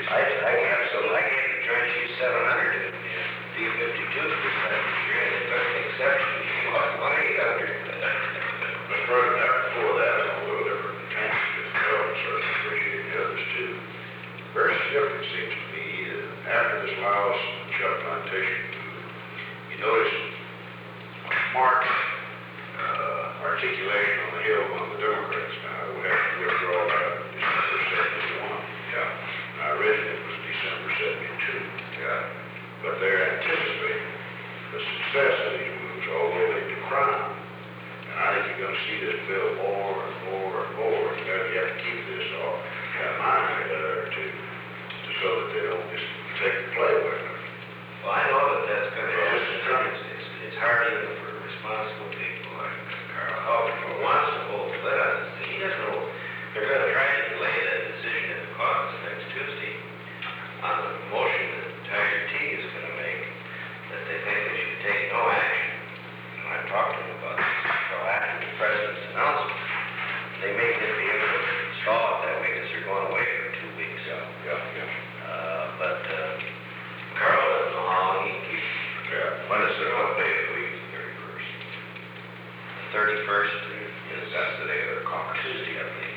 I gave the Joint Chiefs 700 in D-52 for 7 years, and they took an exception. He lost 1,800. Mr. President, after before that, I'm a little different in terms of this bill, and certainly appreciate the others too. Very significant seems to me that after this Laos and Chuck plantation move, you notice marked articulation on the Hill among the Democrats. Now, we have to withdraw that December 71. Yeah. Originally it was December 72. Yeah. But they're anticipating the success of these moves all the way to crime. And I think you're going to see this bill more and more and more. You have to keep this off in mind or two, so that they don't just take the play with them. Well, I know that that's going to happen. It's hard even for responsible people like Carl Howard, who wants to hold the lid on this. He doesn't know. They're going to try to delay that decision in the caucus next Tuesday on the motion that Tiger T is going to make, that they think they should take no action. And I've talked to them about this. So after the president's announcement, they may just be able to stall it that way because they're going away for 2 weeks. But Carl doesn't know how long he can keep. When is it? What day of the week is the 31st? The 31st is That's the day of the caucus. Tuesday, I believe.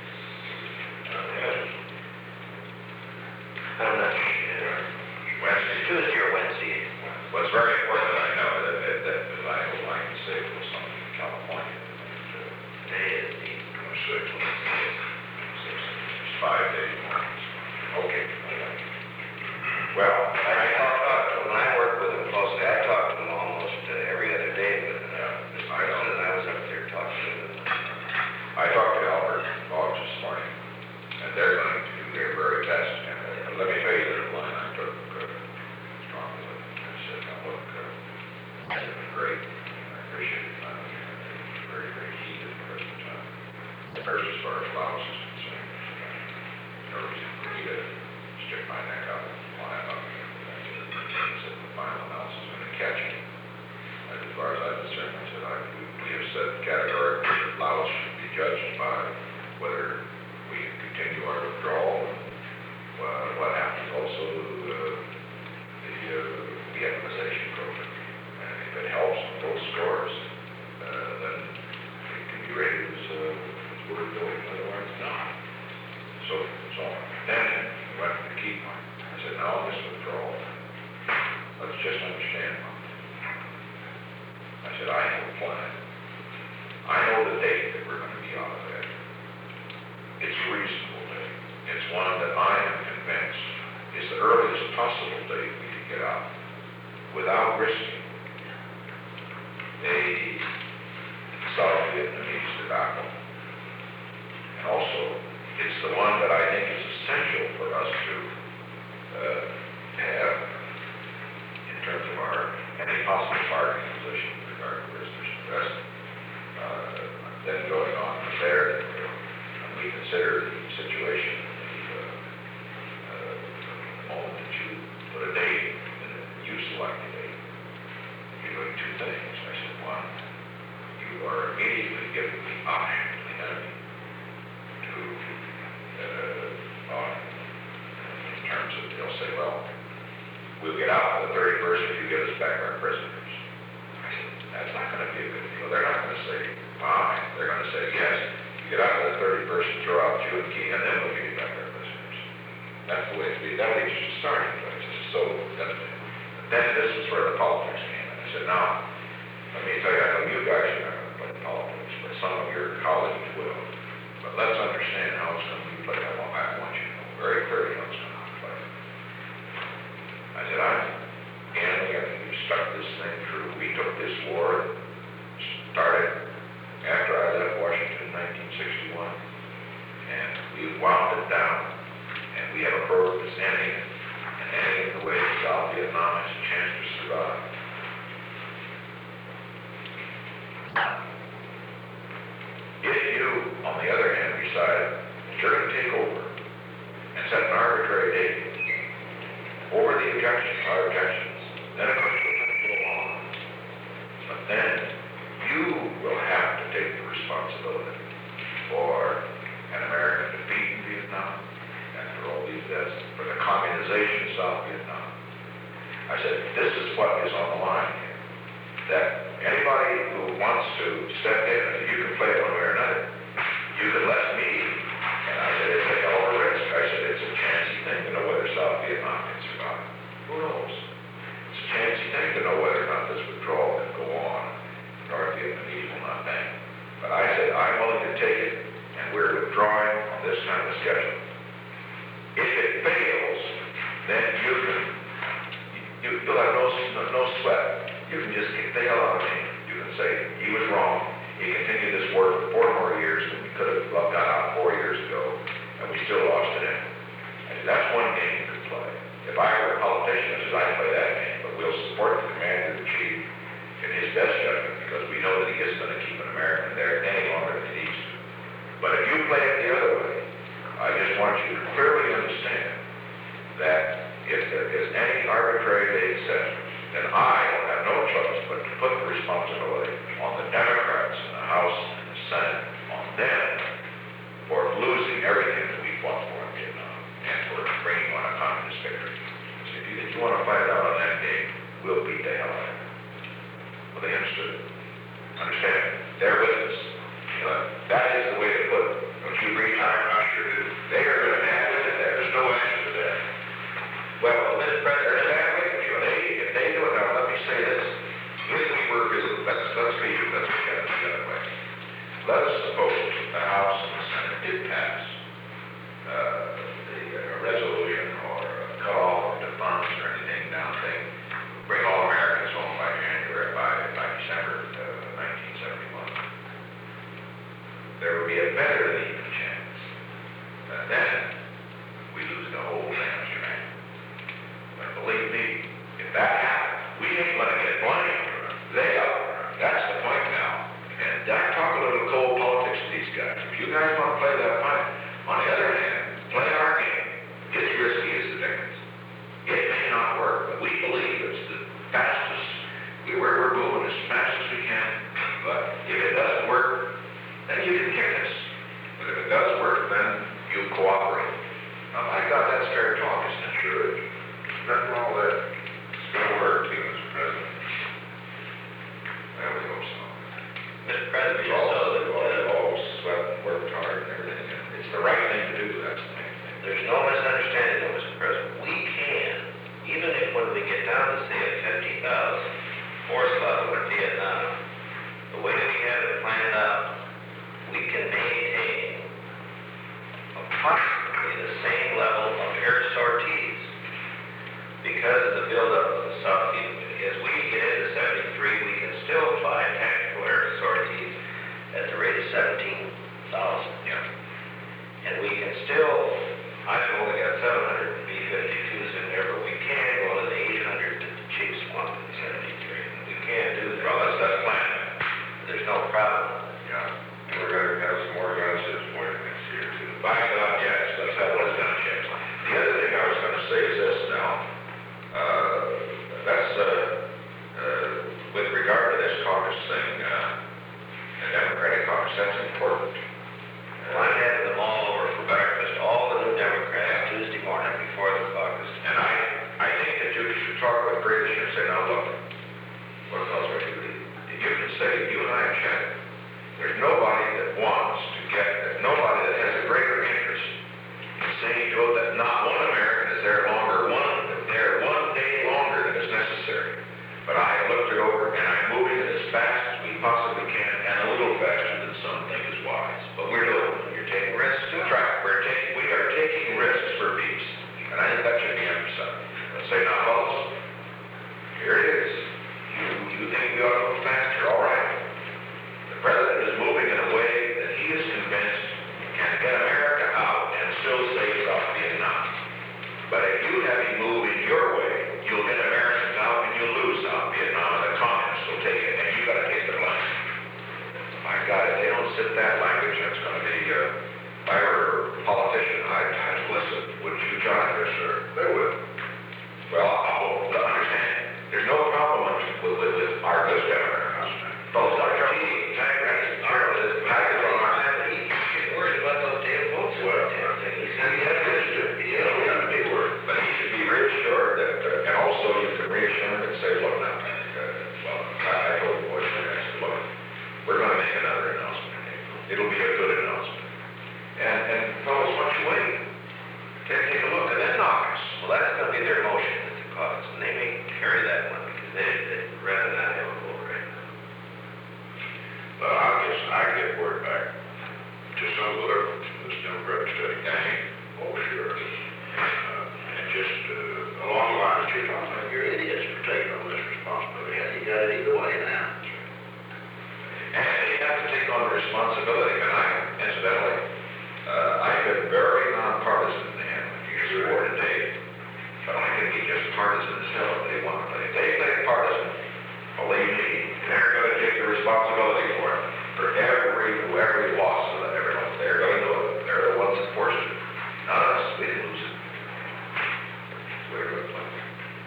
I'm not sure. Wednesday. Tuesday or Wednesday. Well, it's very important that I know that I would like to say it was something in California. Today is the 26th. It's 5 days more. Okay. Well, when I work with him closely, I talk to him almost every other day, but I was up there talking to him. I talked to Albert Boggs this morning, and they're going to do their very best. And let me tell you the line I took strongly with him. I said, now look, it's been great. I appreciate it. It's very, very heated at the present time. First, as far as Laos is concerned, no reason for me to stick my neck out and fly up. I said, the final analysis is going to catch me. As far as I'm concerned, I said, we have said categorically that Laos should be judged by whether we can continue our withdrawal and what happens also to the de-emphasization program. And if it helps on both scores, then it can be rated as worth doing, otherwise not. So then we went to the key point. I said, now on this withdrawal, let's just understand one thing. I said, I have a plan. I know the date that we're going to be out of that. It's a reasonable date. It's one that I am convinced is the earliest possible date we can get out without risking a South Vietnamese debacle. And also, it's the one that I think is essential for us to have in terms of any possible bargaining position with regard to prisoners of rest. Then going on from there, when we consider the situation, the moment that you put a date and you select a date, you're doing two things. I said, one, you are immediately giving the option to the enemy to, in terms of, they'll say, well, we'll get out on the 31st if you give us back our prisoners. I said, that's not going to be a good deal. They're not going to say, fine. They're going to say, yes, you get out on the 31st and throw out Jew and Key, and then we'll give you back our prisoners. That's the way it be. That leaves you starting place. So then this is where the politics came in. I said, now, let me tell you, I know you guys are not going to play politics, but some of your colleagues will. But let's understand how it's going to be played. I want you to know very clearly how it's going to be played. I said, Andy, I think you stuck this thing through. We took this war, started after I left Washington in 1961, and we wound it down, and we have a program that's ending it, and ending it the way that South Vietnam has a chance to survive. If you, on the other hand, decide that you're going to take over and set an arbitrary date over the objections, our objections, then of course we'll have to go on. But then you will have to take the responsibility for an American defeat in Vietnam, and for all these deaths, for the communization of South Vietnam. I said, this is what is on the line here. That anybody who wants to step in, you can play one way or another. You can let me, and I said, it's a hell of a risk. I said, it's a chancy thing to know whether South Vietnam can survive. Who knows? It's a chancy thing to know whether or not this withdrawal can go on. North Vietnamese will not bang. But I said, I'm willing to take it, and we're withdrawing on this kind of schedule. If it fails, then you'll have no sweat. You can just get the hell out of me. You can say, he was wrong. He continued this work for 4 more years than we could have got out 4 years ago, and we still lost it in. And that's one game you could play. If I were a politician, I said, I'd play that game, but we'll support the commander-in-chief in his best judgment, because we know that he isn't going to keep an American there any longer than he needs to. But if you play it the other way, I just want you to clearly understand that if there is any arbitrary date set, then I will have no choice but to put the responsibility on the Democrats in the House and the Senate, on them, for losing everything that we fought for in Vietnam, and for bringing on a communist victory. So if you want to fight out on that game, we'll beat the hell out of it. Well, they understood. Understand? They're with us. You know, that is the way to put it. Don't you agree, John? I sure do. They are going to have with it there. There's no answer to that. Well, Mr. President, if they do it, now let me say this. This work is, let's be the other way. Let us suppose the House and the Senate did pass the resolution or cut off the funds or anything down thing, bring all Americans home by December 1971. There would be a better than even chance that then we lose the whole thing, Mr. Man. But believe me, if that happens, we ain't going to get blamed. They are. That's the point now. And I talk a little cold politics to these guys. If you guys want to play that fight, on the other hand, play our game. It's risky as the Dickens. It may not work, but we believe it's the fastest. We're moving as fast as we can. But if it doesn't work, then you can kick us. But if it does work, then you cooperate. Now, my God, that's fair talk, isn't it? Sure. Nothing wrong with that. It's going to work, too, Mr. President. Well, we hope so. Mr. President, We've all sweat and worked hard and everything. And it's the right thing to do. That's the main thing. there's no misunderstanding though, Mr. President. We can, even if when we get down to say a 50,000 force level in Vietnam, the way we have it planned out, we can maintain approximately the same level of air sorties because of the buildup of the South Vietnam. As we get into 73, we can still fly tactical air sorties at the rate of 17,000. Yeah. And we can still, I've only got 700 B-52s in there, but we can go to the 800 that the chiefs want in 73. We can do that. Well, that's planned. There's no problem. Yeah. And we're going to have some more guns this point next year, too. By God, yes. Let's have those gun checks. The other thing I was going to say is this now. That's with regard to this caucus thing, the Democratic caucus, that's important. Well, I'm having them all over for breakfast, all the new Democrats, Tuesday morning before the caucus. And I think that you should talk with British and say, now look, what else would you do? You can say, you and I have chatted. There's nobody that wants to get, there's nobody that has a greater interest in saying to it that not one American is there longer, there one day longer than is necessary. But I have looked it over and I'm moving it as fast as we possibly can and a little faster than some think is wise. But we're doing it. You're taking risks. That's right. We are taking risks for peace. And I think that should be emphasized. Let's say, now, fellas, here it is. You think we ought to move faster? All right. The president is moving in a way that he is convinced can get America out and still save South Vietnam. But if you have him move in your way, you'll get Americans out and you'll lose South Vietnam, and the communists will take it, and you got to take the blame. My God, if they don't sit that language, that's going to be, if I were a politician, I'd listen. Wouldn't you, John? Yes, sir. They would. Well, I'll understand. There's no problem with our good Democrats. Those are Charlie, Democrats, Charlie, package on our head. He's worried about those damn votes. Well, he has to be worried. But he just along the lines that you're talking about, you're idiots for taking on this responsibility. Hell, you got it either way now. And they have to take on the responsibility, and incidentally, I've been very nonpartisan in handling your support to date, but I can be just partisan still if they want to. If they play partisan, believe me, they're going to take the responsibility for it, for every loss of everyone. They're going to do it. They're the ones that forced it. Not us, we didn't lose it. That's the way it looks like.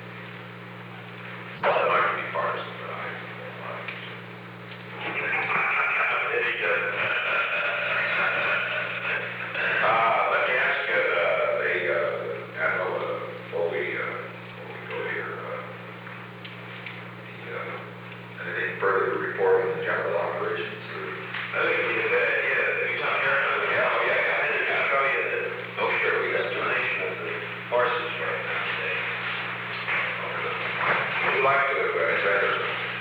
Well, I might be partisan, but I let me ask you, Admiral, before we go here, anything further to report on the general operations? I think we did that, yeah, anytime here, I didn't show you the Oh, sure, we got destination of the horses right now today. Would you like to, Senator?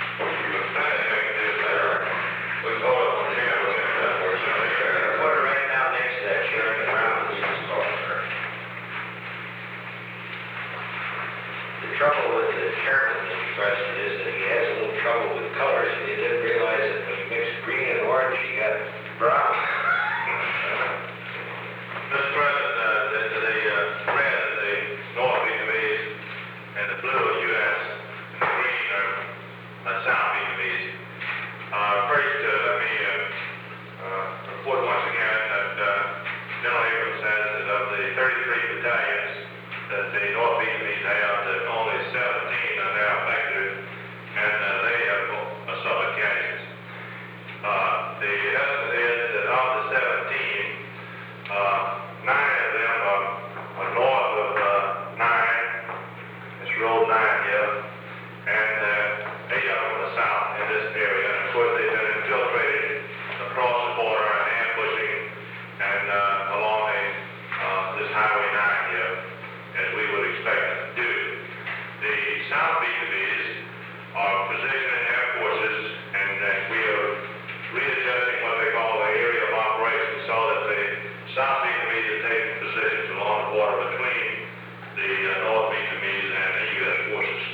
We can hold it on the camera, we'll get that for you. Put it right now next to that Sherman Brown. The trouble with the chairman's question is that he has a little trouble with colors, and he didn't realize that when you mix green and orange, you got brown. Mr. President, the red is the North Vietnamese, and the blue are U.S., and the green are South Vietnamese. First, let me report once again that General Abrams says that of the 33 battalions that the North Vietnamese have, that only 17 are now effective, and they have suffered casualties. The estimate is that of the 17, 9 of them are north of 9. It's road 9 here, and 8 of them are south in this area. And of course, they've been infiltrated across the border and ambushing and along this Highway 9 here, as we would expect them to do. The South Vietnamese are positioning their forces, and we are readjusting what they call the area of operation, so that the South Vietnamese are taking positions along the border between the North Vietnamese and the U.S. forces.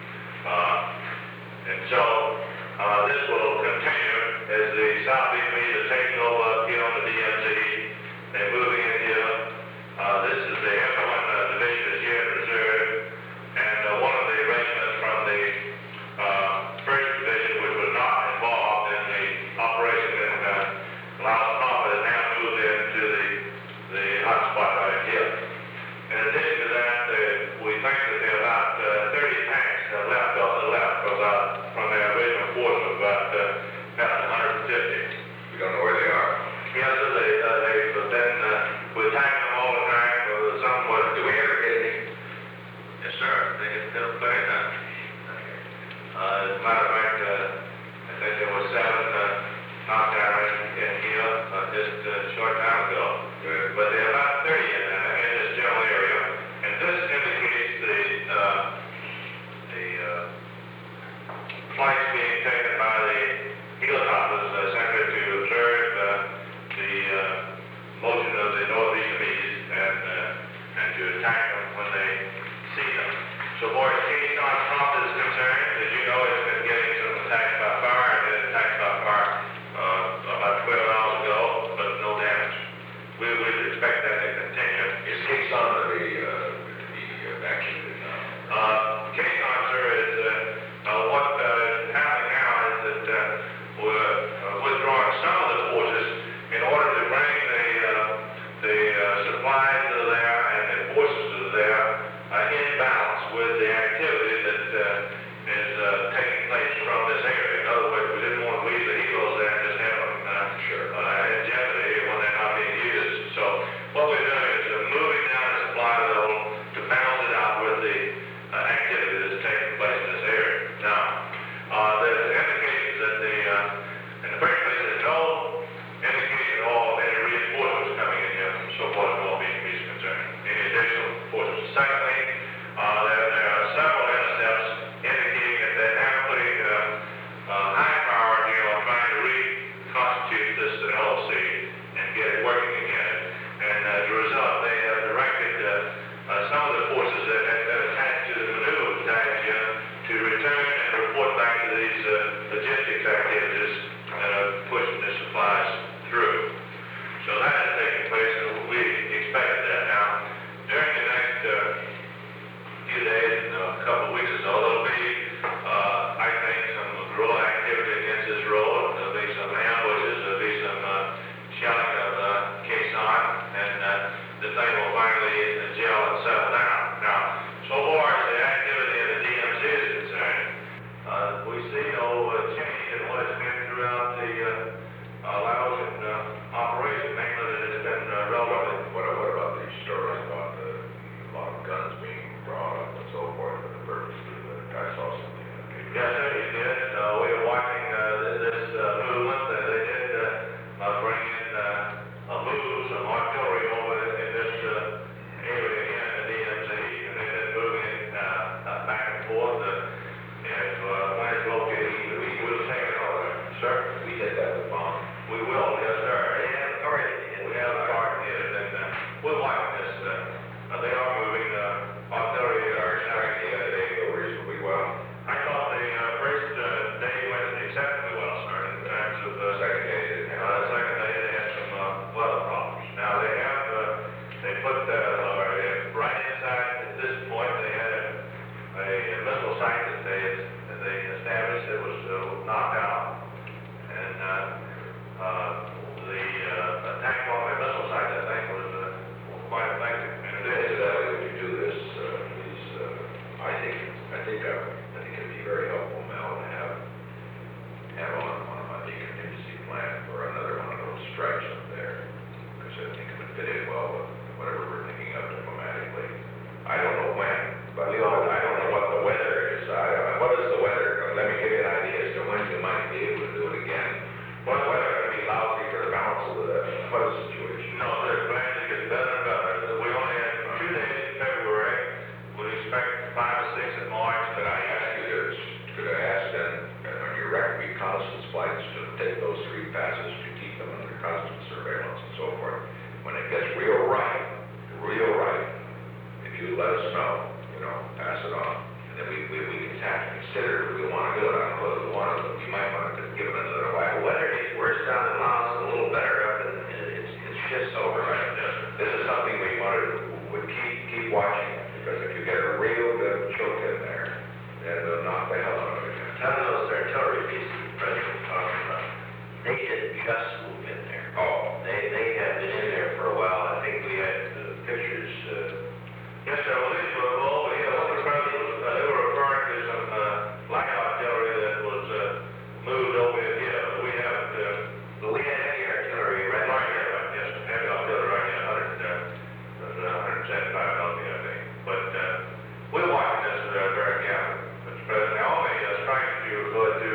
And so this will continue as the South Vietnamese are taking over up here on the DMZ. They're moving in here. This is the F1 division is here in reserve, and one of the regiments from the 1st Division, which was not involved in the operation in Laos Pampa, has now moved into the hot spot right here. In addition to that, we think that there are about 30 tanks left off the left from their original force of about 150. We don't know where they are. Yes, sir, they've been, we're attacking them all the time, somewhat. Do we ever get any? Yes, sir, they get plenty of time. As a matter of fact, I think there were 7 knockdowns in here just a short time ago. Good. But there are about 30 in this general area, and this indicates the flights being taken by the helicopters simply to observe the motion of the North Vietnamese and to attack them when they see them. So far as King John Trump is concerned, as you know, it's been getting some attacks by fire, and then attacks by fire about 12 hours ago, but no damage. We would expect that to continue. Is Quezon to be evacuated now? Quezon, sir, is what is happening now is that we're withdrawing some of the forces in order to bring the supplies that are there and the forces that are there in balance with the activity that is taking place from this area. In other words, we didn't want to leave the heroes there and just have them in jeopardy when they're not being used. So what we're doing is moving down the supply level to balance it out with the activity that's taking place in this area. Now, there's indications that in the first place, there's no indication at all of any reinforcements coming in here from so far as North Vietnamese is concerned. Any additional forces. Secondly, there are several intercepts indicating that they're now putting high priority on trying to reconstitute this LOC and get it working again. And as a result, they have directed some of the forces Yes, sir, you did. We were watching this movement that they did bring in move some artillery over in this area here in the DMZ, and they've been moving it back and forth. If when it's located, we will take it over. Sir? We did that with Bond. We will, yes, sir. They have authority. We have the authority, and we're watching this. They are moving artillery. The other day go reasonably well. I thought the first day went exceptionally well, sir, in terms of Second day didn't have. the second day they had some weather problems. Now they have they put right inside at this point they had a missile site that they established that was knocked out, and the attack on the missile site I think was quite effective. And it is. Incidentally, when you do this, please, I think it'd be very helpful, Mel, to have on one of my contingency plan for another one of those strikes up there, because I think it would fit in well with whatever we're thinking of diplomatically. I don't know when, but I don't know what the weather is. What is the weather? Let me give you an idea as to when you might be able to do it again. What's the weather going to be lousy for the balance of the situation? No, they're planning to get better and better. We only had 2 days in February. We expect 5 or 6 in March. Could I ask you this? Could I ask then, on your reconnaissance flights, to take those 3 passes, to keep them under constant surveillance and so forth? When it gets real right, if you let us know, pass it on, and then we can have to consider if we want to do it. I don't know whether we want to, you might want to give it another whack. The weather gets worse down in Laos, a little better up, and it shifts over. Right. This is something would keep watching, because if you get a real good choke in there, then they'll knock the hell out of it. Tell me those artillery pieces the president was talking about. They didn't just move in there. Oh, They have been in there for a while. I think we had pictures. Yes, sir. Well, these were all, what the president was, they were referring to some light artillery that was moved over here. We have, But we had heavy artillery right right here. here, yes, heavy artillery right here, 175 LP, I think. But we're watching this very carefully, Mr. President. Now, all the strikes you referred to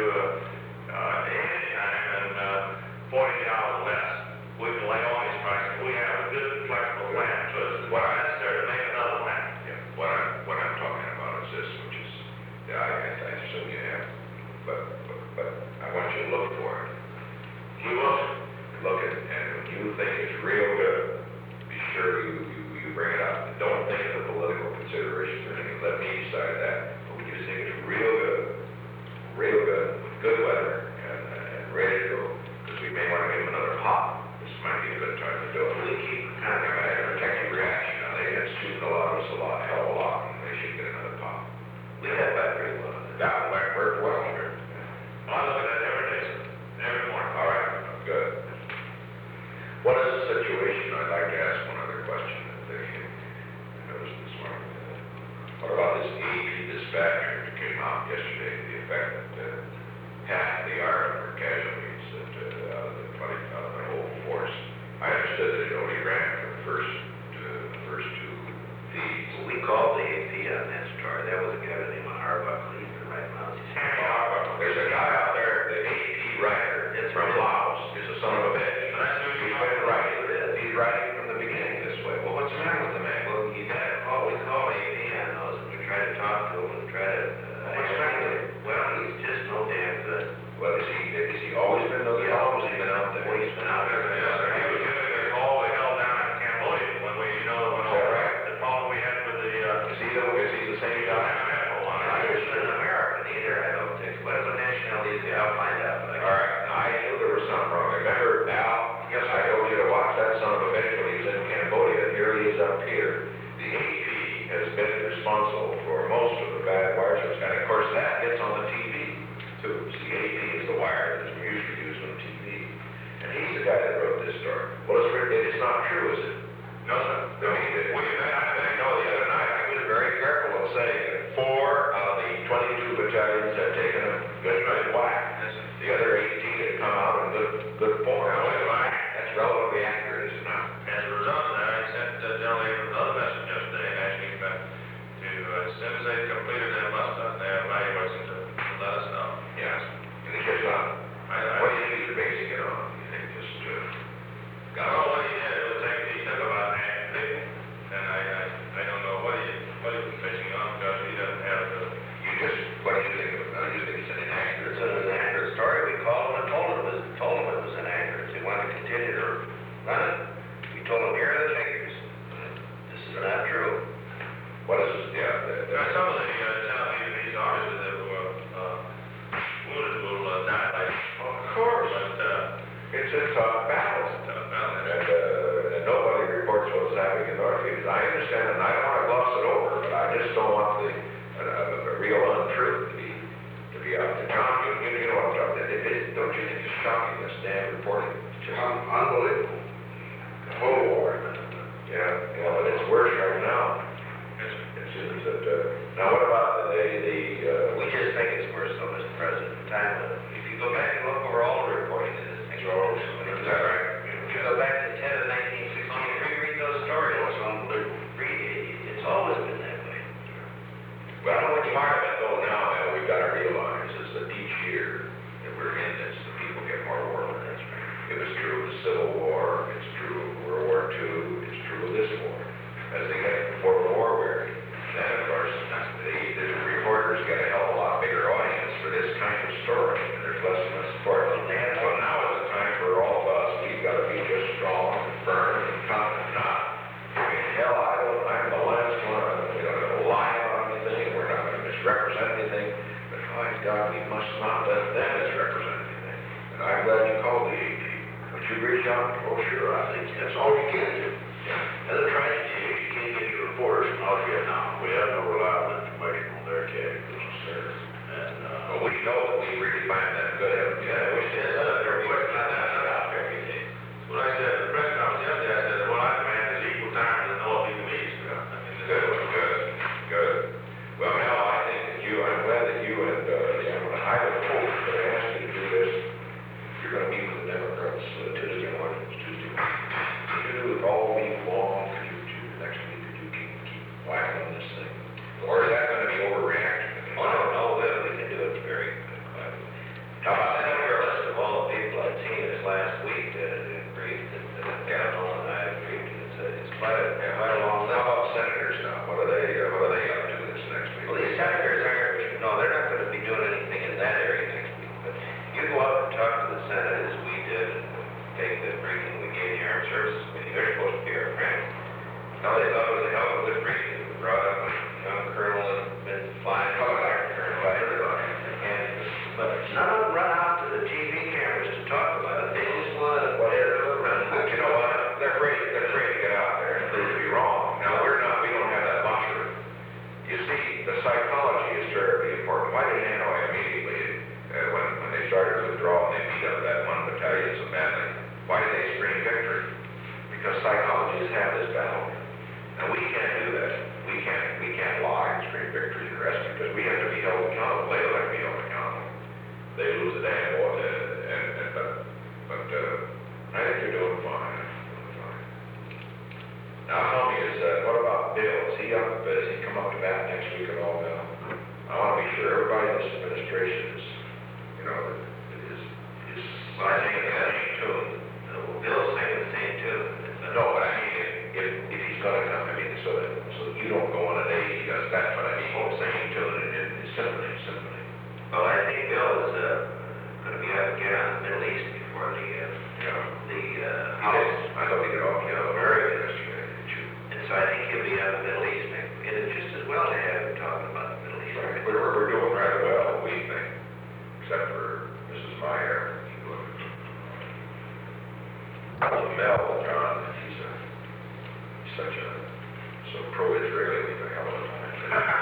any time and 40 hours or less, we can lay on these strikes. We have a good flexible plan, so it's not necessary to make another plan. yeah, what I'm talking about is this, which is, I assume you have, but I want you to look for it. We will. Look at, and when you think it's real good, be sure you bring it up. Don't think of the political considerations or anything, let me decide that. But when you think it's real good, with good weather, and ready to go, because we may want to give them another pop, this might be a good time to do it. We keep kind of Have a protective reaction. Now, they've been shooting a lot of us a hell of a lot, and they should get another pop. We had that pretty well. That worked well, sure. I look at that every day, sir, every morning. All right, good. What is the situation? I'd like to ask one other question that they noticed this morning. What about this AP dispatcher that came out yesterday, the effect that half the Army were casualties out of the whole force? I understood that it only ran for the first 2 feeds. We called the AP on that story. That was a guy by the name of Arbuckle. He's been writing about it. There's a guy out there, the AP writer from Laos, is a son of a bitch. He's been writing. He's writing from the beginning this way. Well, what's the matter with the man? Well, you got to call. We call AP on those, and we try to talk to him and try to. What's the matter with him? Well, he's just no damn good. Well, has he always been those Laos? Has he been out there? Well, he's been out there. Yes, sir. He was giving us all the hell down in Cambodia when we, Is that right? the problem we had with the, Is he the same guy? He isn't an American either, I don't think. Whatever nationality is he? I'll find out. But All right, I knew there was something wrong. Remember, Al? Yes, I told you to watch that son of a bitch when he was in Cambodia. Here he is up here. The AP has been responsible for most of the bad wire trips, and of course that gets on the TV too. See, AP is the wire that's usually used on TV, and he's the guy that wrote this story. Well, it's not true, is it? no, sir. I know the other night I was very careful of saying that 4 out of the 22 battalions have taken a good whack. The other 18 have come out in good form. That's relatively accurate, is it not? As a result of that, I sent General Abrams another message yesterday asking him to, as soon as they completed their muster, their evaluations, to let us know. Yes, and it gets on. What do you think you're basing it on? You think just, Well, what he did, it was like, he took about half people, and I don't know what he was basing on, because he doesn't have the. what do you think of it? You think it's an inaccurate? It's an inaccurate story. We called him and told him it was inaccurate. He wanted to continue to run it. We told him, here are the figures. This is not true. What is it, Some of the Vietnamese officers that were wounded will die like. Of course. But It's a tough battle. And nobody reports what's happening in Northfield. I understand, and I don't want to gloss it over, but I just don't want the real untruth to be out there. John, you know what I'm talking about. Don't you think it's shocking, this damn reporting? It's just unbelievable. The whole war. Yeah, but it's worse right now. It seems that, now what about we just think it's worse though, Mr. President. If you go back and look over all the reporting in this thing. is that right? If you go back to 10 of 1916, reread those stories. It's unbelievable. It's always been that way. Well, part of it though now that we've got to realize is that each year that we're in this, the people get more warless. That's right. It was true of the Civil War, it's true of World War II, it's true of this war. As they get before the war weary, then of course, the reporters get a hell of a lot bigger audience for this kind of story, and there's less and less support. So now is the time for all of us, we've got to be just strong and firm and confident not. I mean, hell, I'm the last one, we're not going to lie on anything, we're not going to misrepresent anything, but my God, we must not let them misrepresent anything. And I'm glad you called the AD. Would you reach out? Oh, sure, I think that's all you can do. The other tragedy is you can't get your reporters from North Vietnam. We have no reliable information on their categories. And, But we know that we really find that good evidence. yeah, we said, they're working on that out every day. What I said at the press conference the other day, I said, what I demand is equal time to the North Vietnamese. Good. Well, Mel, I think that I'm glad that you and, I would hope that I asked you to do this. You're going to meet with the Democrats Tuesday morning, Could you do it all week long? Could you do the next week? Could you keep whacking on this thing? Or is that going to be overreaction? Oh, no, we can do it very quickly. How about I that? sent over a list of all the people I've seen this last week that agreed, that Carol and I agreed. It's quite a long list. How about senators now? What are they up to this next week? Well, these senators aren't, no, they're not going to be doing anything in that area next week. But you go up and talk to the Senate as we did, and take the briefing we gave the Armed Services Committee. They're supposed to be our friends. No, they thought it was a hell of a good briefing. We brought up a young colonel that had been flying, but none of them run out to the TV cameras to talk about it. They just want to, But you know what? They're afraid to get out there and prove to be wrong. Now, we don't have that luxury. You see, the psychology is terribly important. Why did Hanoi immediately, when they started to withdraw and they beat up that one battalion so badly, why did they scream victory? Because psychologists have this battle. And we can't do that. We can't lie and scream victory and the rest because we have to be held accountable. They don't have to be held accountable. They lose the damn war. But I think they're doing fine. Now tell me, what about Bill? Has he come up to bat next week at all now? I want to be sure everybody in this administration is, well, I think it's the same tune. Bill's singing the same tune. no, but I mean, if he's going to come, so you don't go on a day he does, that's what I mean, singing tune and symphony. Well, I think Bill is going to be able to get on the Middle East before the House. I thought he got off, America yesterday, didn't you? And so I think he'll be on the Middle East. And it's just as well to have him talking about the Middle East. Right. We're doing rather well, we think, except for Mrs. Meyer. Mel, John, he's so pro-Israeli, we think hell of a time.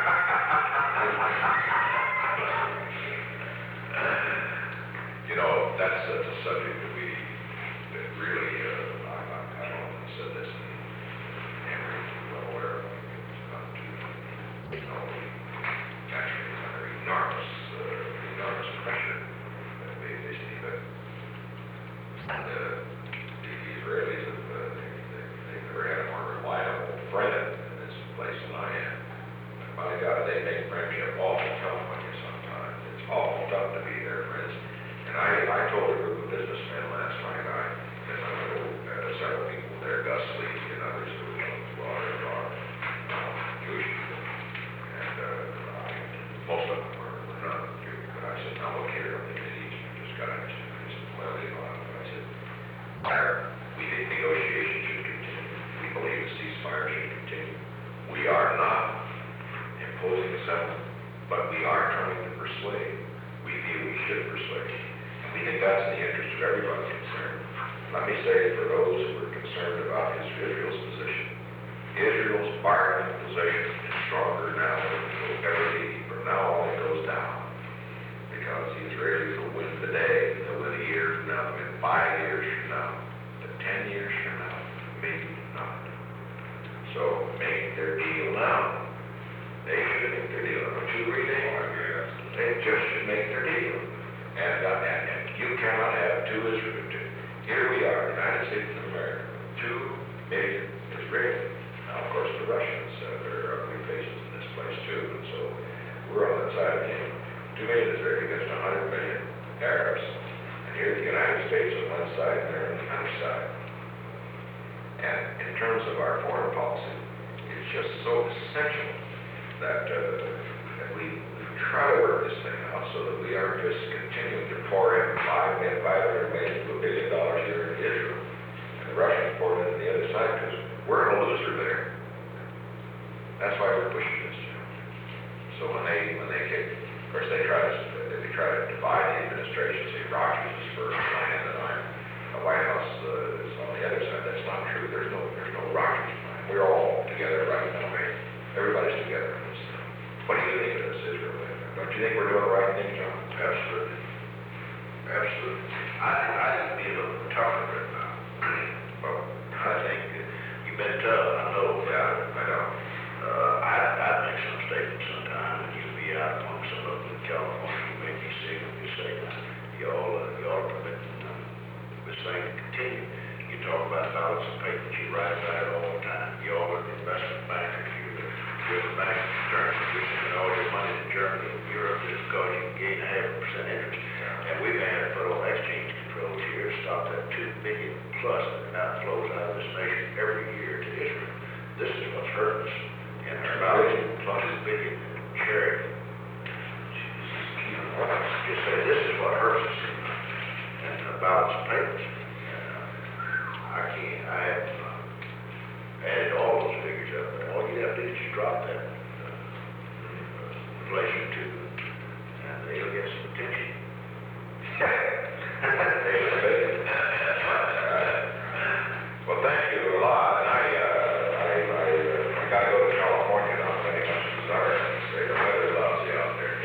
That's a subject that really, I don't know if I said this, and Henry is well aware of, it's not too, naturally it's under enormous pressure that they see that. And the Israelis they've never had a more reliable friend in this place than I am. And by God, they make friendship awful tough on you sometimes. It's awful tough to be there, friends. And I told a group of businessmen last night, I know several people there, Gus Lee and others who are Jewish people. And most of them were not Jewish, but I said, now look here, I'm thinking each, just got to understand. He said, well, you know, I said, we think negotiations should continue. We believe the ceasefire should continue. We are not imposing a settlement, but we are trying to persuade. We feel we should persuade. And we think that's in the interest of everybody concerned. Let me say, for those who are concerned about Israel's position, Israel's bargaining position is stronger now than it will ever be. From now on, it goes down. Because the Israelis will win today, they'll win a year from now, they'll win 5 years from now, but 10 years from now, maybe not. So make their deal now. They should make their deal. Don't you agree, Dave? They just should make their deal. And you cannot have two Israel. Here we are, the United States of America, 2 million Israelis. Now, of course, the Russians, there are ugly faces in this place too, and so we're on that side of the game. 2 million Israelis against 100 million Arabs. And here's the United States on one side, and they're on the other side. And in terms of our foreign policy, it's just so essential that we try to work this thing out so that we aren't just continuing to pour in $500 million to $1 billion a year into Israel. And the Russians pour it into the other side because we're a loser there. That's why we're pushing this. So when they get, of course they try to divide the administration, say Rockies is first land and the White House is on the other side. That's not true. There's no Rockies plan. We're all together right now. Everybody's together. What do you think of this, Israel? Don't you think we're doing the right thing, John? Absolutely. Absolutely. I think be a little tougher right now. Well, I think you've been tough, I know. Yeah, I know. I'd make some statements sometime, and you'd be out among some of them in California, you make me sick of you say, y'all are permitting this thing to continue. You talk about ballots and papers, you write about it all the time. Y'all are the investment bankers, you're the bank terms, you're sending all your money to Germany and Europe just because you can gain 0.5% interest. And we've had to put all exchange controls here, stop that $2 billion plus that outflows out of this nation every year to Israel. This is what's hurt us. And our ballots plus $2 billion in charity. Just say this is what hurts us. And the ballots and papers. I have added all those figures up. All you have to do is just drop that inflation to, and they'll get some attention. Well, thank you a lot. And I got to go to California now. Pretty much sorry. Say the weather's lousy out there.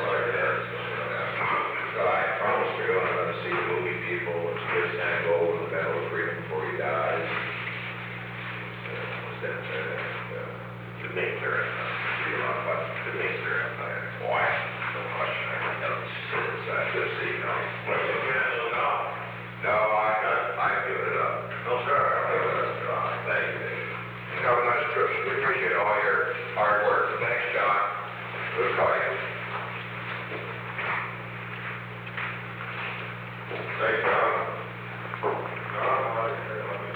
But I promised to go and I'm going to see the movie people and see San Gold and the Medal of Freedom before he dies. To make their To make their empire. Why? No question. I don't sit inside this seat now. No, I've given it up. No, sir. Thank you, Dave. Have a nice trip. We appreciate all your hard work. Thanks, John. Good call you. Thanks, John.